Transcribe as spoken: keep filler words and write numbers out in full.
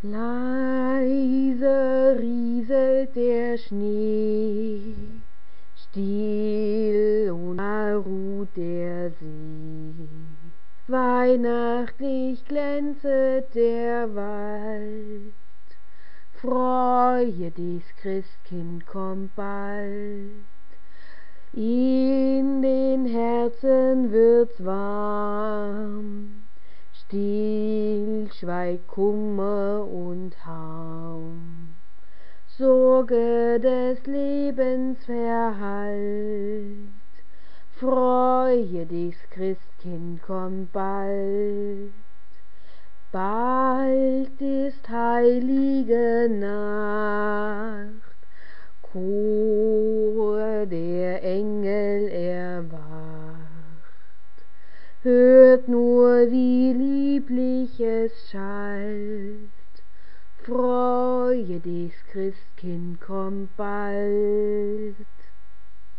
Leise rieselt der Schnee, still und ruht der See. Weihnachtlich glänzet der Wald, freue dich, Christkind kommt bald. In den Herzen wird's warm, still schweigt Kummer und Harm. Sorge des Lebens verhallt, freue dich, Christkind kommt bald. Bald ist heilige Nacht, Chor der Engel erwacht. Hört nur, wie lieblich es schallt, freue dich, Christkind kommt bald.